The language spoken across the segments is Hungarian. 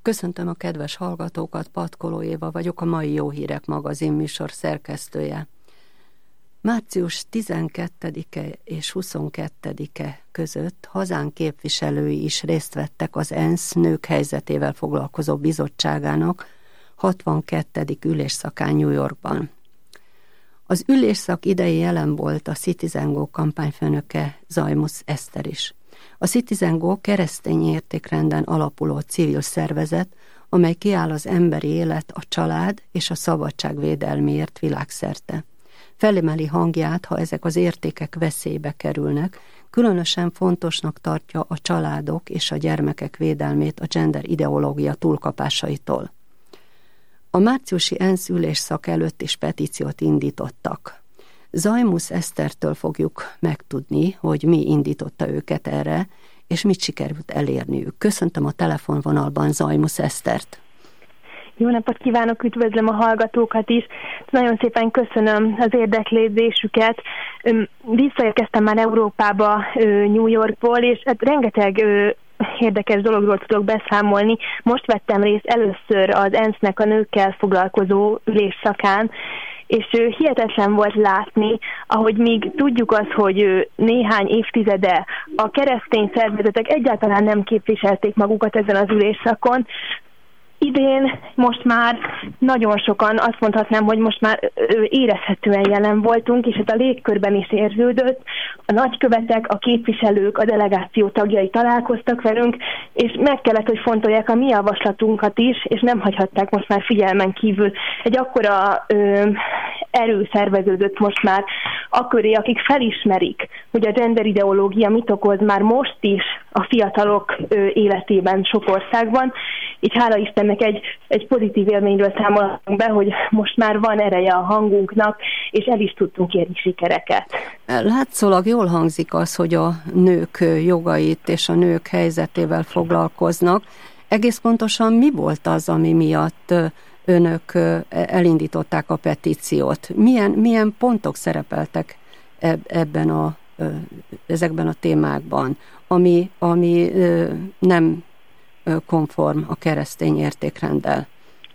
Köszöntöm a kedves hallgatókat, Patkoló Éva vagyok, a Mai Jó Hírek magazin műsor szerkesztője. Március 12-e és 22-e között hazánk képviselői is részt vettek az ENSZ nők helyzetével foglalkozó bizottságának 62. ülésszakán New Yorkban. Az ülésszak idején jelen volt a Citizen Go kampányfőnöke, Zajmusz Eszter is. A Citizen Go keresztény értékrenden alapuló civil szervezet, amely kiáll az emberi élet, a család és a szabadság védelméért világszerte. Felemeli hangját, ha ezek az értékek veszélybe kerülnek, különösen fontosnak tartja a családok és a gyermekek védelmét a gender ideológia túlkapásaitól. A márciusi ENSZ ülésszak előtt is petíciót indítottak. Zajmusz Esztertől fogjuk megtudni, hogy mi indította őket erre, és mit sikerült elérniük. Köszöntöm a telefonvonalban Zajmusz Esztert. Jó napot kívánok, üdvözlöm a hallgatókat is. Nagyon szépen köszönöm az érdeklődésüket. Visszaérkeztem már Európába, New Yorkból, és hát rengeteg érdekes dologról tudok beszámolni. Most vettem részt először az ENSZ-nek a nőkkel foglalkozó ülésszakán, és hihetetlen volt látni, ahogy még tudjuk azt, hogy néhány évtizede a keresztény szervezetek egyáltalán nem képviselték magukat ezen az ülésszakon. Idén most már nagyon sokan, azt mondhatnám, hogy most már érezhetően jelen voltunk, és ez a légkörben is érződött. A nagykövetek, a képviselők, a delegáció tagjai találkoztak velünk, és meg kellett, hogy fontolják a mi javaslatunkat is, és nem hagyhatták most már figyelmen kívül. Egy akkora erő szerveződött most már akköré, akik felismerik, hogy a gender ideológia mit okoz már most is a fiatalok életében sok országban. Így hála Istennek egy pozitív élményről számolhatunk be, hogy most már van ereje a hangunknak, és el is tudtunk érni sikereket. Látszólag jól hangzik az, hogy a nők jogait és a nők helyzetével foglalkoznak. Egész pontosan mi volt az, ami miatt önök elindították a petíciót? Milyen pontok szerepeltek ezekben a témákban, ami nem konform a keresztény értékrenddel?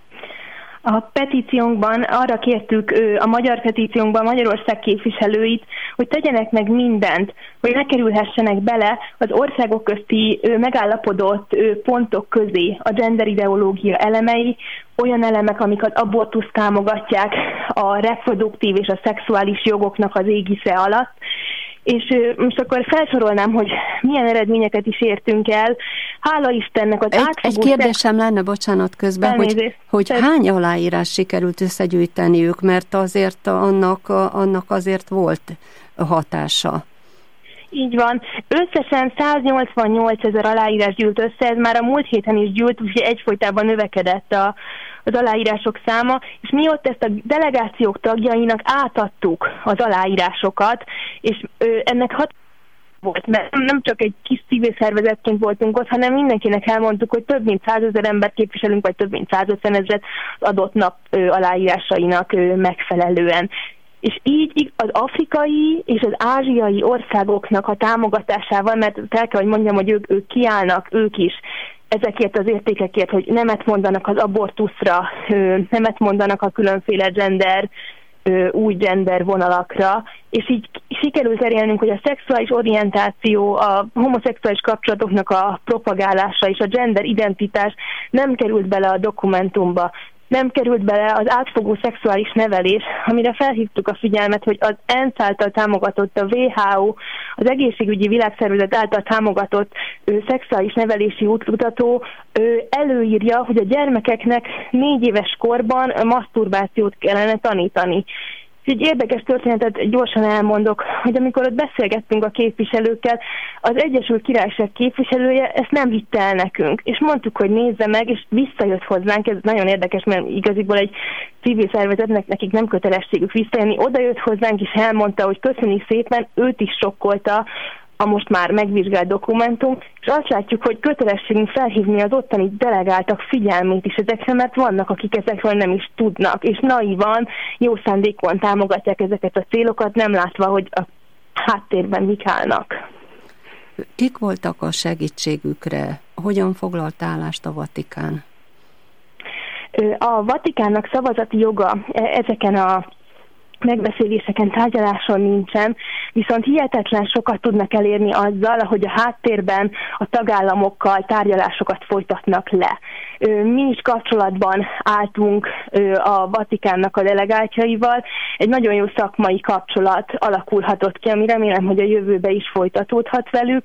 A petíciónkban arra kértük a magyar petíciónkban Magyarország képviselőit, hogy tegyenek meg mindent, hogy ne kerülhessenek bele az országok közti megállapodott pontok közé a gender ideológia elemei, olyan elemek, amik az abortuszt támogatják a reproduktív és a szexuális jogoknak az égisze alatt. És most akkor felsorolnám, hogy milyen eredményeket is értünk el. Hála Istennek az átfogó... Egy kérdésem lenne, bocsánat közben, hogy hány aláírás sikerült összegyűjteniük, mert azért annak azért volt hatása. Így van. Összesen 188 000 aláírás gyűlt össze, ez már a múlt héten is gyűlt, úgyhogy egyfolytában növekedett az aláírások száma, és mi ott ezt a delegációk tagjainak átadtuk az aláírásokat, és ennek volt, mert nem csak egy kis civil szervezetként voltunk ott, hanem mindenkinek elmondtuk, hogy több mint 100 000 ember képviselünk, vagy több mint 150 000 az adott nap aláírásainak megfelelően. És így az afrikai és az ázsiai országoknak a támogatásával, mert el kell, hogy mondjam, hogy ők kiállnak, ők is ezekért az értékekért, hogy nemet mondanak az abortuszra, nemet mondanak a különféle gender, új gender vonalakra, és így sikerült elérnünk, hogy a szexuális orientáció, a homoszexuális kapcsolatoknak a propagálása és a gender identitás nem került bele a dokumentumba. Nem került bele az átfogó szexuális nevelés, amire felhívtuk a figyelmet, hogy az ENSZ által támogatott, a WHO, az Egészségügyi Világszervezet által támogatott szexuális nevelési útmutató előírja, hogy a gyermekeknek 4 éves korban maszturbációt kellene tanítani. Egy érdekes történetet gyorsan elmondok, hogy amikor ott beszélgettünk a képviselőkkel, az Egyesült Királyság képviselője ezt nem hitte el nekünk. És mondtuk, hogy nézze meg, és visszajött hozzánk, ez nagyon érdekes, mert igaziból egy civil szervezetnek nekik nem kötelességük visszajönni. Oda jött hozzánk, és elmondta, hogy köszöni szépen, őt is sokkolta a most már megvizsgált dokumentum, és azt látjuk, hogy kötelességünk felhívni az ottani delegáltak figyelmét is ezekre, mert vannak, akik ezekről nem is tudnak, és naivan, jó szándékon támogatják ezeket a célokat, nem látva, hogy a háttérben mik állnak. Kik voltak a segítségükre? Hogyan foglalt állást a Vatikán? A Vatikánnak szavazati joga ezeken a megbeszéléseken, tárgyaláson nincsen, viszont hihetetlen sokat tudnak elérni azzal, hogy a háttérben a tagállamokkal tárgyalásokat folytatnak le. Mi is kapcsolatban álltunk a Vatikánnak a delegáltjaival, egy nagyon jó szakmai kapcsolat alakulhatott ki, ami remélem, hogy a jövőben is folytatódhat velük,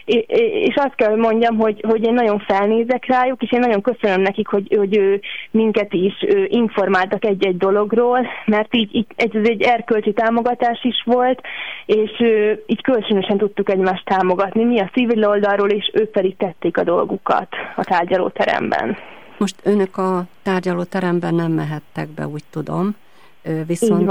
és azt kell, hogy mondjam, hogy én nagyon felnézek rájuk, és én nagyon köszönöm nekik, hogy minket is informáltak egy-egy dologról, mert így ez egy erkölcsi támogatás is volt, és így kölcsönösen tudtuk egymást támogatni, mi a civil oldalról, és ők pedig tették a dolgukat a tárgyalóteremben. Most önök a tárgyalóteremben nem mehettek be, úgy tudom, viszont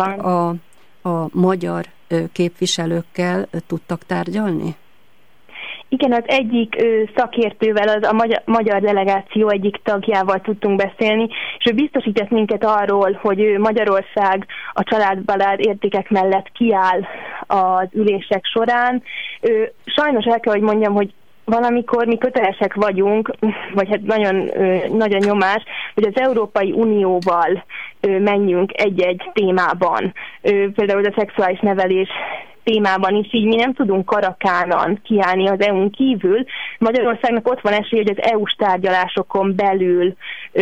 a magyar képviselőkkel tudtak tárgyalni? Igen, az egyik szakértővel, a magyar delegáció egyik tagjával tudtunk beszélni, és ő biztosított minket arról, hogy Magyarország a családbarát értékek mellett kiáll az ülések során. Sajnos el kell, hogy mondjam, hogy valamikor mi kötelesek vagyunk, vagy hát nagyon nyomás, hogy az Európai Unióval menjünk egy-egy témában. Például a szexuális nevelés témában is, így mi nem tudunk karakánan kiállni az EU-n kívül. Magyarországnak ott van esély, hogy az EU-s tárgyalásokon belül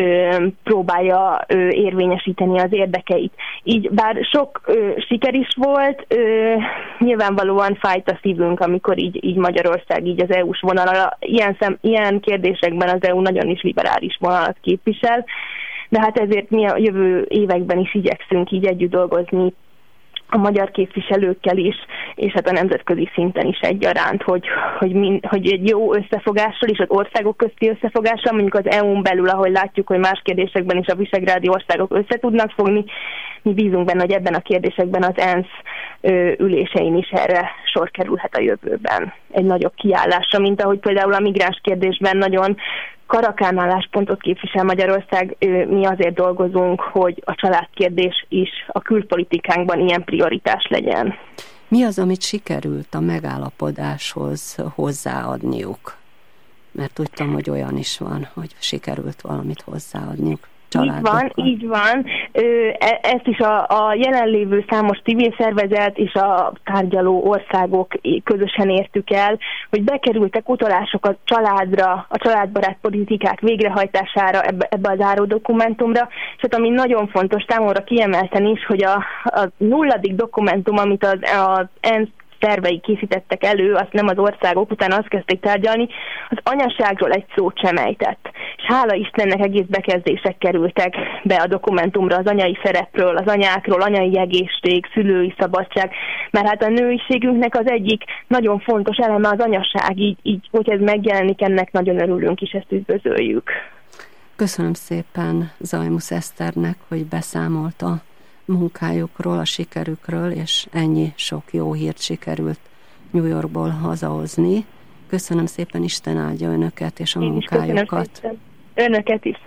próbálja érvényesíteni az érdekeit. Így bár sok siker is volt, nyilvánvalóan fájt a szívünk, amikor így Magyarország így az EU-s vonalra, ilyen kérdésekben az EU nagyon is liberális vonalat képvisel, de hát ezért mi a jövő években is igyekszünk így együtt dolgozni a magyar képviselőkkel is, és hát a nemzetközi szinten is egyaránt, hogy egy jó összefogással és az országok közti összefogással, mondjuk az EU-n belül, ahogy látjuk, hogy más kérdésekben is a visegrádi országok össze tudnak fogni, mi bízunk benne, hogy ebben a kérdésekben az ENSZ ülésein is erre sor kerülhet a jövőben. Egy nagyobb kiállásra, mint ahogy például a migráns kérdésben nagyon karakán álláspontot képvisel Magyarország, mi azért dolgozunk, hogy a családkérdés is a külpolitikánkban ilyen prioritás legyen. Mi az, amit sikerült a megállapodáshoz hozzáadniuk? Mert tudtam, hogy olyan is van, hogy sikerült valamit hozzáadniuk. Így van. Ezt is a jelenlévő számos civil szervezet és a tárgyaló országok közösen értük el, hogy bekerültek utalások a családra, a családbarát politikák végrehajtására ebbe a záró dokumentumra, és hát ami nagyon fontos számomra kiemelten is, hogy a 0. dokumentum, amit az ENSZ tervei készítettek elő, azt nem az országok, utána azt kezdték tárgyalni, az anyaságról egy szót sem ejtett. És hála Istennek egész bekezdések kerültek be a dokumentumra az anyai szerepről, az anyákról, anyai egészség, szülői szabadság, mert hát a nőiségünknek az egyik nagyon fontos eleme az anyaság, így hogy ez megjelenik, ennek nagyon örülünk, és ezt üdvözöljük. Köszönöm szépen Zajmusz Eszternek, hogy beszámolt a munkájukról, a sikerükről, és ennyi sok jó hírt sikerült New Yorkból hazahozni. Köszönöm szépen, Isten áldja önöket és a munkájukat. Önöket is.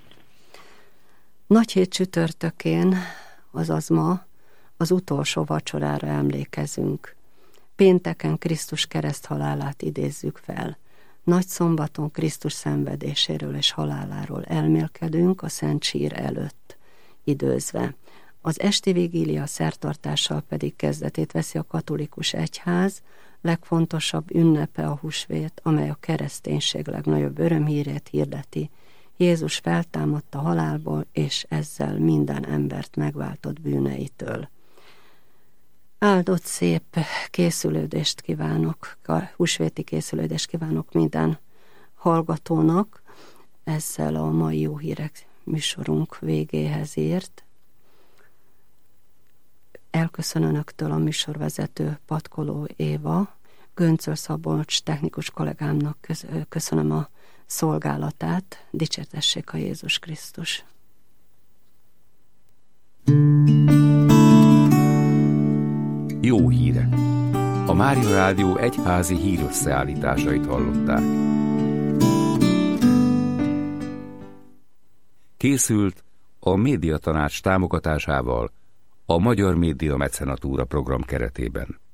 Nagyhét csütörtökén, azaz ma, az utolsó vacsorára emlékezünk. Pénteken Krisztus kereszthalálát idézzük fel. Nagyszombaton Krisztus szenvedéséről és haláláról elmélkedünk a Szent Sír előtt, időzve. Az esti vigília szertartással pedig kezdetét veszi a katolikus egyház, legfontosabb ünnepe a húsvét, amely a kereszténység legnagyobb örömhírét hirdeti. Jézus feltámadt a halálból, és ezzel minden embert megváltott bűneitől. Áldott szép készülődést kívánok, húsvéti készülődést kívánok minden hallgatónak. Ezzel a mai Jó Hírek műsorunk végéhez ért. Elköszön önöktől a műsorvezető Patkoló Éva, Göncöl Szabolcs technikus kollégámnak köszönöm a szolgálatát, dicsértessék a Jézus Krisztus. Jó hírek! A Mária Rádió egyházi hírösszeállításait hallották. Készült a Médiatanács támogatásával a Magyar Média Mecenatúra program keretében.